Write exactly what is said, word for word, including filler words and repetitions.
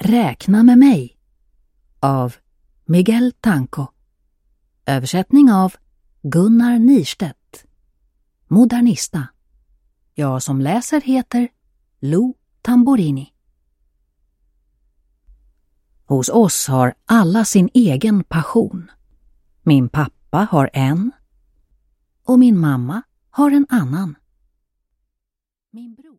Räkna med mig av Miguel Tanco. Översättning av Gunnar Nirstedt. Modernista. Jag som läser heter Lou Tamborini. Hos oss har alla sin egen passion. Min pappa har en och min mamma har en annan. Min bror